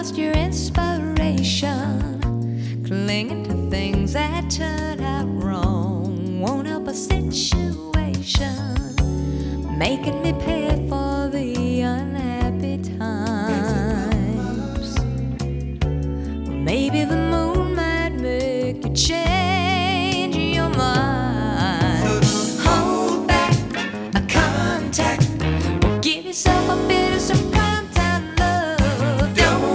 lost your inspiration, clinging to things that turned out wrong. Won't help a situation, making me pay for